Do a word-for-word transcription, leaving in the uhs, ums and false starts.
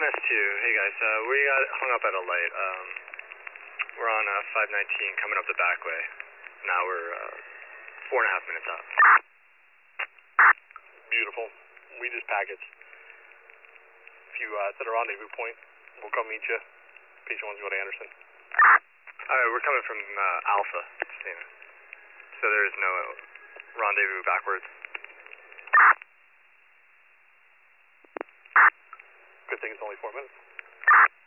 N S two, hey guys, uh, we got hung up at a light. Um, we're on uh, five nineteen coming up the back way. Now we're uh, four and a half minutes out. Beautiful. We just packaged. If you uh, set a rendezvous point, we'll come meet you. Patient wants to go to Anderson. Alright, we're coming from uh, Alpha, just so you know. So there is no rendezvous backwards. Good thing it's only four minutes.